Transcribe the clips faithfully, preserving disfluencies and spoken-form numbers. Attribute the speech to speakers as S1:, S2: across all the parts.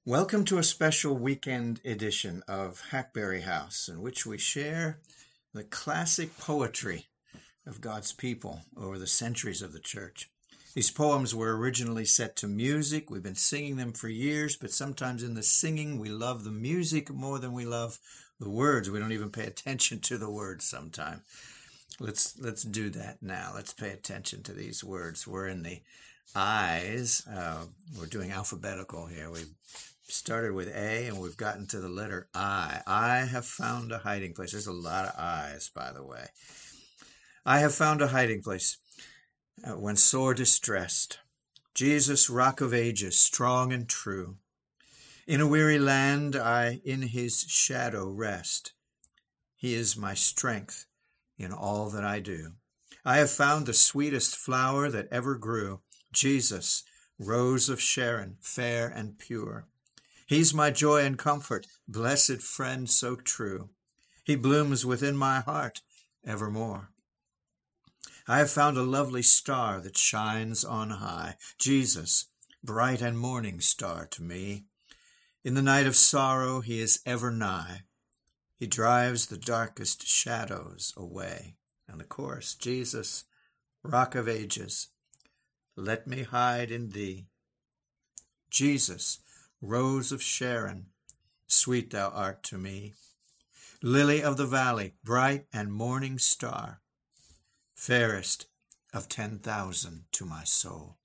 S1: Welcome to a special weekend edition of Hackberry House, in which we share the classic poetry of God's people over the centuries of the church. These poems were originally set to music. We've been singing them for years, but sometimes in the singing we love the music more than we love the words. We don't even pay attention to the words sometimes. Let's let's do that now. Let's pay attention to these words. We're in the I's. Uh, we're doing alphabetical here. We started with A and we've gotten to the letter I. I have found a hiding place. There's a lot of I's, by the way. I have found a hiding place uh, when sore distressed. Jesus, rock of ages, strong and true. In a weary land, I in his shadow rest. He is my strength in all that I do. I have found the sweetest flower that ever grew. Jesus, rose of Sharon, fair and pure. He's my joy and comfort, blessed friend so true. He blooms within my heart evermore. I have found a lovely star that shines on high. Jesus, bright and morning star to me. In the night of sorrow he is ever nigh. He drives the darkest shadows away. And the chorus, Jesus, rock of ages, let me hide in thee. Jesus, rose of Sharon, sweet thou art to me. Lily of the valley, bright and morning star, fairest of ten thousand to my soul.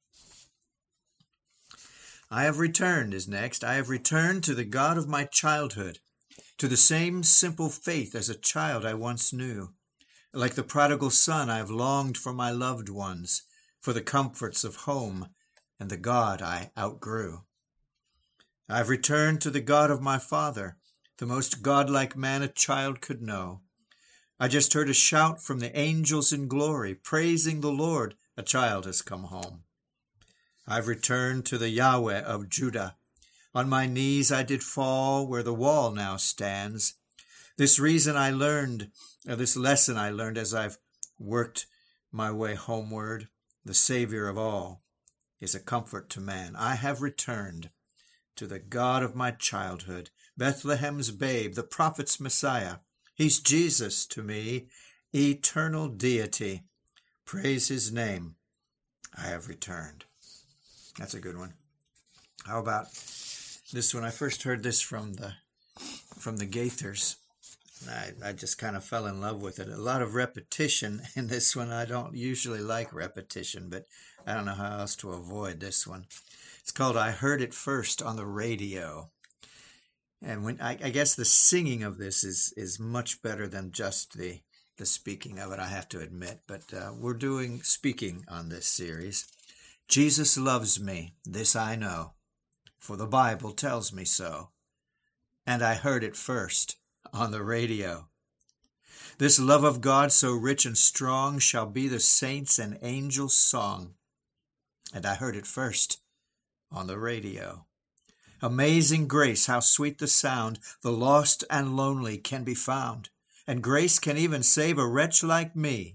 S1: I have returned is next. I have returned to the God of my childhood, to the same simple faith as a child I once knew. Like the prodigal son, I have longed for my loved ones, for the comforts of home and the God I outgrew. I have returned to the God of my father, the most godlike man a child could know. I just heard a shout from the angels in glory, praising the Lord, a child has come home. I've returned to the Yahweh of Judah. On my knees I did fall where the wall now stands. This reason I learned, or this lesson I learned as I've worked my way homeward. The Savior of all is a comfort to man. I have returned to the God of my childhood, Bethlehem's babe, the prophet's Messiah. He's Jesus to me, eternal deity. Praise his name. I have returned. That's a good one. How about this one? I first heard this from the from the Gaithers. I, I just kind of fell in love with it. A lot of repetition in this one. I don't usually like repetition, but I don't know how else to avoid this one. It's called I Heard It First on the Radio. And when I, I guess the singing of this is, is much better than just the, the speaking of it, I have to admit. But uh, we're doing speaking on this series. Jesus loves me, this I know, for the Bible tells me so. And I heard it first on the radio. This love of God so rich and strong shall be the saints' and angels' song. And I heard it first on the radio. Amazing grace, how sweet the sound, the lost and lonely can be found, and grace can even save a wretch like me.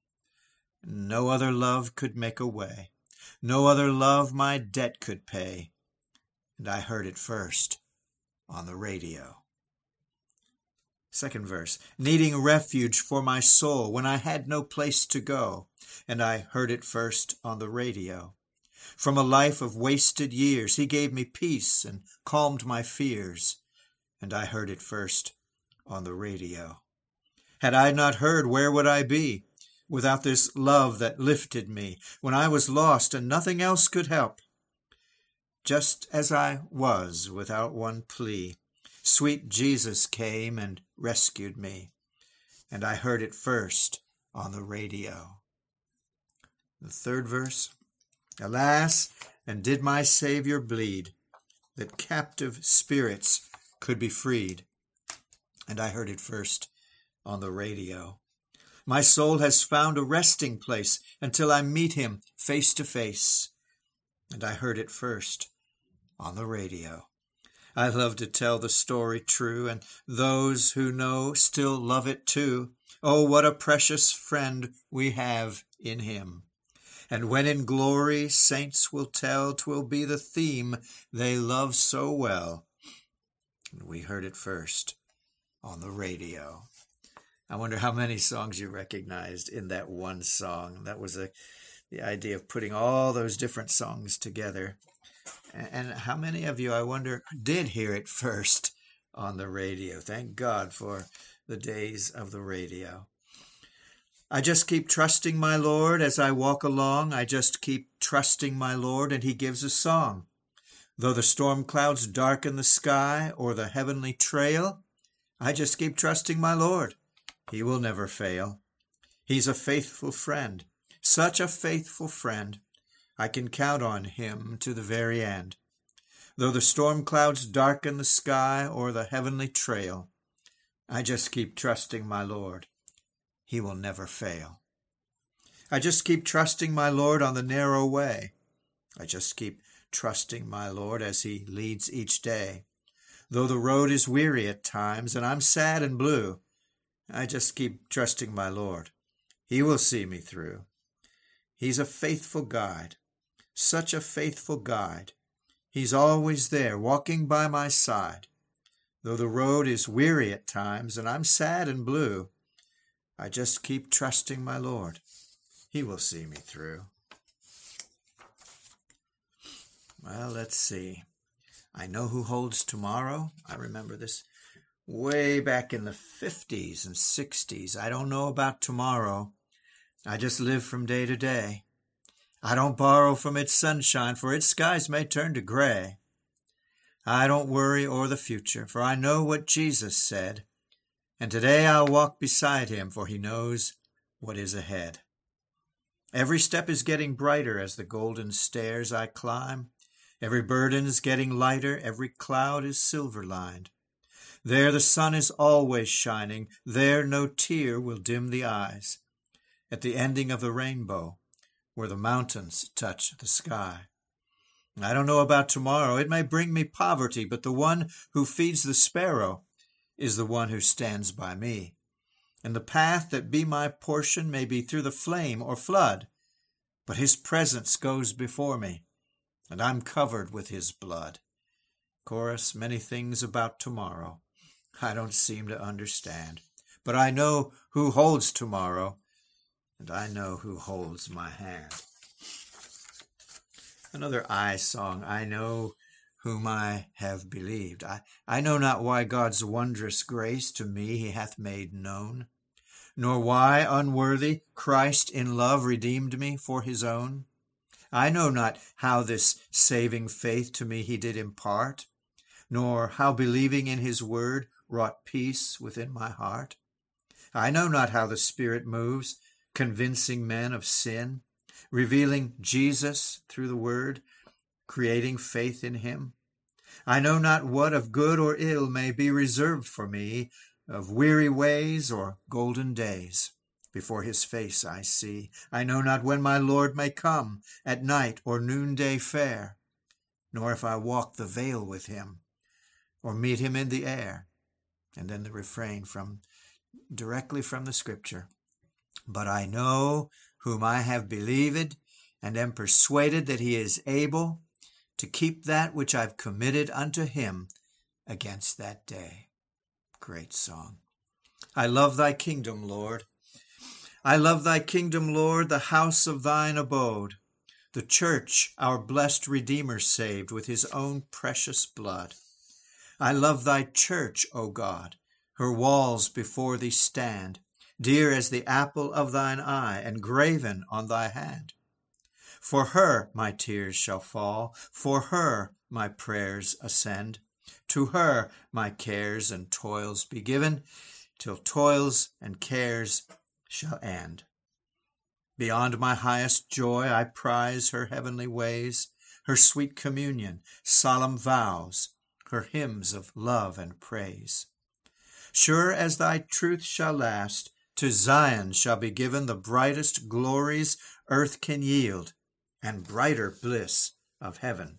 S1: No other love could make a way, no other love my debt could pay, and I heard it first on the radio. Second verse, needing refuge for my soul when I had no place to go, and I heard it first on the radio. From a life of wasted years, he gave me peace and calmed my fears, and I heard it first on the radio. Had I not heard, where would I be without this love that lifted me when I was lost and nothing else could help? Just as I was without one plea, sweet Jesus came and rescued me, and I heard it first on the radio. The third verse, alas, and did my Savior bleed, that captive spirits could be freed, and I heard it first on the radio. My soul has found a resting place until I meet him face to face, and I heard it first on the radio. I love to tell the story true, and those who know still love it too. Oh, what a precious friend we have in him. And when in glory saints will tell, 'twill be the theme they love so well. And we heard it first on the radio. I wonder how many songs you recognized in that one song. That was a, the idea of putting all those different songs together. And how many of you, I wonder, did hear it first on the radio? Thank God for the days of the radio. I just keep trusting my Lord as I walk along. I just keep trusting my Lord, and he gives a song. Though the storm clouds darken the sky or the heavenly trail, I just keep trusting my Lord. He will never fail. He's a faithful friend, such a faithful friend. I can count on him to the very end. Though the storm clouds darken the sky or the heavenly trail, I just keep trusting my Lord. He will never fail. I just keep trusting my Lord on the narrow way. I just keep trusting my Lord as he leads each day. Though the road is weary at times and I'm sad and blue, I just keep trusting my Lord. He will see me through. He's a faithful guide, such a faithful guide. He's always there, walking by my side. Though the road is weary at times and I'm sad and blue, I just keep trusting my Lord. He will see me through. Well, let's see. I know who holds tomorrow. I remember this way back in the fifties and sixties. I don't know about tomorrow. I just live from day to day. I don't borrow from its sunshine, for its skies may turn to gray. I don't worry o'er the future, for I know what Jesus said. And today I'll walk beside him, for he knows what is ahead. Every step is getting brighter as the golden stairs I climb. Every burden's getting lighter, every cloud is silver-lined. There the sun is always shining, there no tear will dim the eyes. At the ending of the rainbow, where the mountains touch the sky. I don't know about tomorrow, it may bring me poverty, but the one who feeds the sparrow is the one who stands by me. And the path that be my portion may be through the flame or flood, but his presence goes before me, and I'm covered with his blood. Chorus, many things about tomorrow I don't seem to understand, but I know who holds tomorrow, and I know who holds my hand. Another I song, I know whom I have believed. I, I know not why God's wondrous grace to me he hath made known, nor why unworthy Christ in love redeemed me for his own. I know not how this saving faith to me he did impart, nor how believing in his word wrought peace within my heart. I know not how the Spirit moves, convincing men of sin, revealing Jesus through the word, creating faith in him. I know not what of good or ill may be reserved for me, of weary ways or golden days. Before his face I see. I know not when my Lord may come, at night or noonday fair, nor if I walk the vale with him, or meet him in the air. And then the refrain from directly from the scripture. But I know whom I have believed, and am persuaded that he is able to keep that which I've committed unto him against that day. Great song. I love thy kingdom, Lord. I love thy kingdom, Lord, the house of thine abode, the church our blessed Redeemer saved with his own precious blood. I love thy church, O God. Her walls before thee stand, dear as the apple of thine eye, and graven on thy hand. For her my tears shall fall, for her my prayers ascend. To her my cares and toils be given, till toils and cares shall end. Beyond my highest joy I prize her heavenly ways, her sweet communion, solemn vows, her hymns of love and praise. Sure as thy truth shall last, to Zion shall be given the brightest glories earth can yield, and brighter bliss of heaven.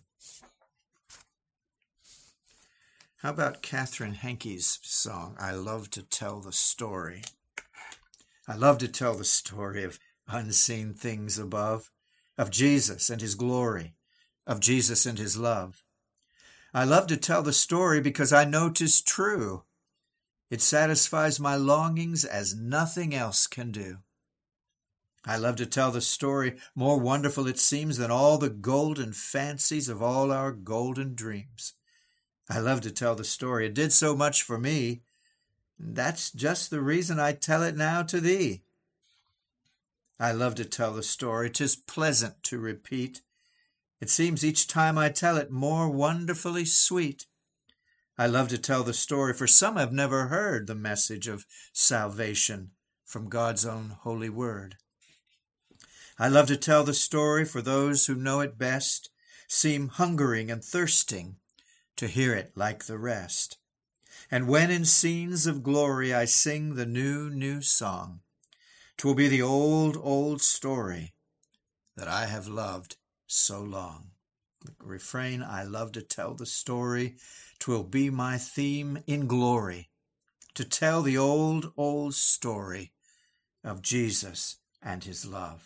S1: How about Catherine Henke's song, I Love to Tell the Story? I love to tell the story of unseen things above. of Jesus and his glory, of Jesus and his love. I love to tell the story because I know 'tis true. It satisfies my longings as nothing else can do. I love to tell the story, more wonderful it seems than all the golden fancies of all our golden dreams. I love to tell the story. It did so much for me. That's just the reason I tell it now to thee. I love to tell the story. 'Tis pleasant to repeat. It seems each time I tell it more wonderfully sweet. I love to tell the story, for some have never heard the message of salvation from God's own holy word. I love to tell the story, for those who know it best seem hungering and thirsting to hear it like the rest. And when in scenes of glory I sing the new, new song, 'twill be the old, old story that I have loved so long. The refrain, I love to tell the story, 'twill be my theme in glory, to tell the old, old story of Jesus and his love.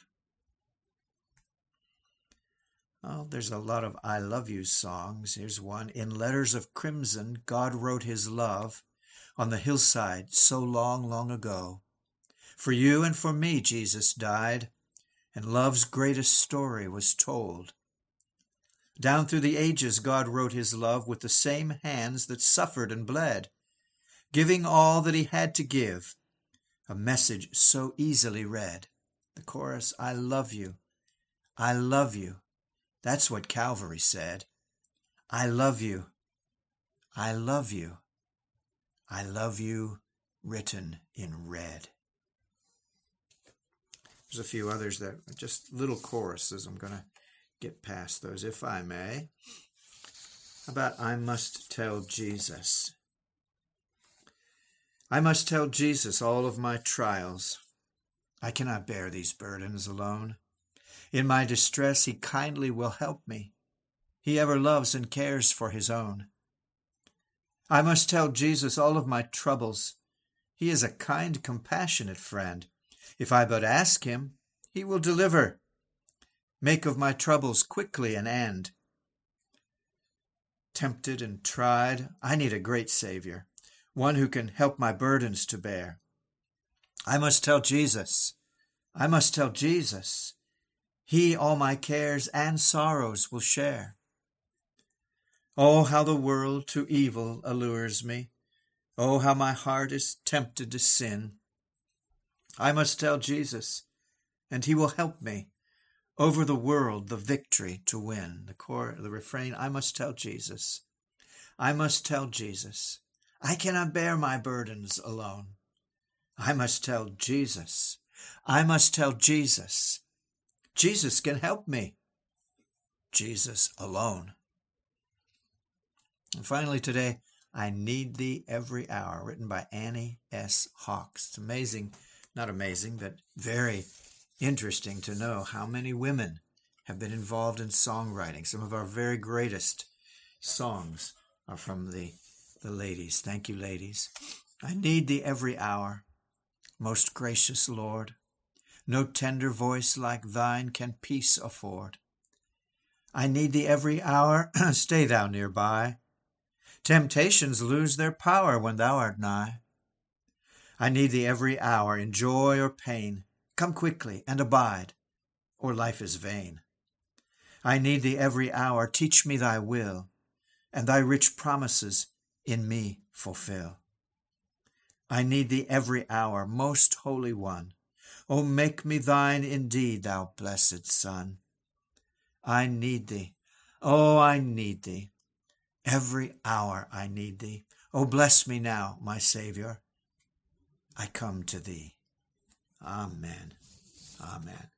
S1: Oh, there's a lot of I love you songs. Here's one. In letters of crimson, God wrote his love on the hillside so long, long ago. For you and for me Jesus died, and love's greatest story was told. Down through the ages God wrote his love with the same hands that suffered and bled, giving all that he had to give, a message so easily read. The chorus, I love you, I love you. That's what Calvary said. I love you, I love you, I love you, written in red. There's a few others that are just little choruses. I'm going to get past those, if I may. About I must tell Jesus. I must tell Jesus all of my trials. I cannot bear these burdens alone. In my distress, he kindly will help me. He ever loves and cares for his own. I must tell Jesus all of my troubles. He is a kind, compassionate friend. If I but ask him, he will deliver. Make of my troubles quickly an end. Tempted and tried, I need a great Savior, one who can help my burdens to bear. I must tell Jesus, I must tell Jesus. He all my cares and sorrows will share. Oh, how the world to evil allures me. Oh, how my heart is tempted to sin. I must tell Jesus, and he will help me over the world the victory to win. The core, the refrain, I must tell Jesus. I must tell Jesus. I cannot bear my burdens alone. I must tell Jesus. I must tell Jesus. Jesus can help me. Jesus alone. And finally today, I Need Thee Every Hour, written by Annie S. Hawks. It's amazing, not amazing, but very interesting to know how many women have been involved in songwriting. Some of our very greatest songs are from the, the ladies. Thank you, ladies. I need thee every hour, most gracious Lord. No tender voice like thine can peace afford. I need thee every hour, stay thou nearby. Temptations lose their power when thou art nigh. I need thee every hour, in joy or pain. Come quickly and abide, or life is vain. I need thee every hour, teach me thy will, and thy rich promises in me fulfill. I need thee every hour, most holy one. O make me thine indeed, thou blessed Son. I need thee, oh, I need thee. Every hour I need thee. Oh, bless me now, my Savior. I come to thee. Amen. Amen.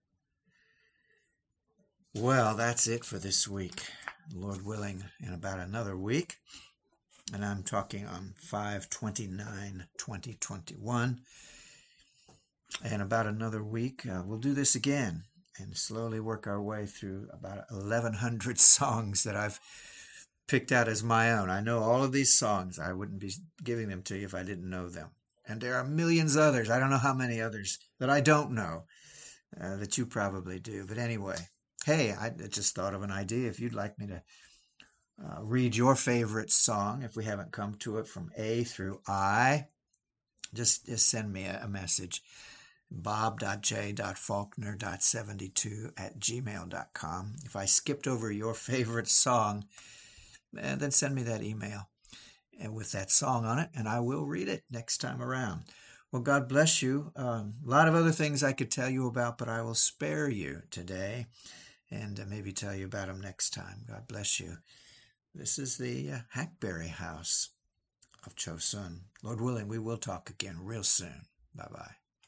S1: Well, that's it for this week. Lord willing, in about another week, and I'm talking on five twenty-nine twenty twenty-one, and about another week, uh, we'll do this again and slowly work our way through about eleven hundred songs that I've picked out as my own. I know all of these songs. I wouldn't be giving them to you if I didn't know them. And there are millions others. I don't know how many others that I don't know uh, that you probably do. But anyway, hey, I just thought of an idea. If you'd like me to uh, read your favorite song, if we haven't come to it from A through I, just, just send me a, a message. bob dot j dot faulkner dot seventy-two at gmail dot com. If I skipped over your favorite song, eh, then send me that email and with that song on it, and I will read it next time around. Well, God bless you. Um, a lot of other things I could tell you about, but I will spare you today and uh, maybe tell you about them next time. God bless you. This is the uh, Hackberry House of Chosun. Lord willing, we will talk again real soon. Bye-bye.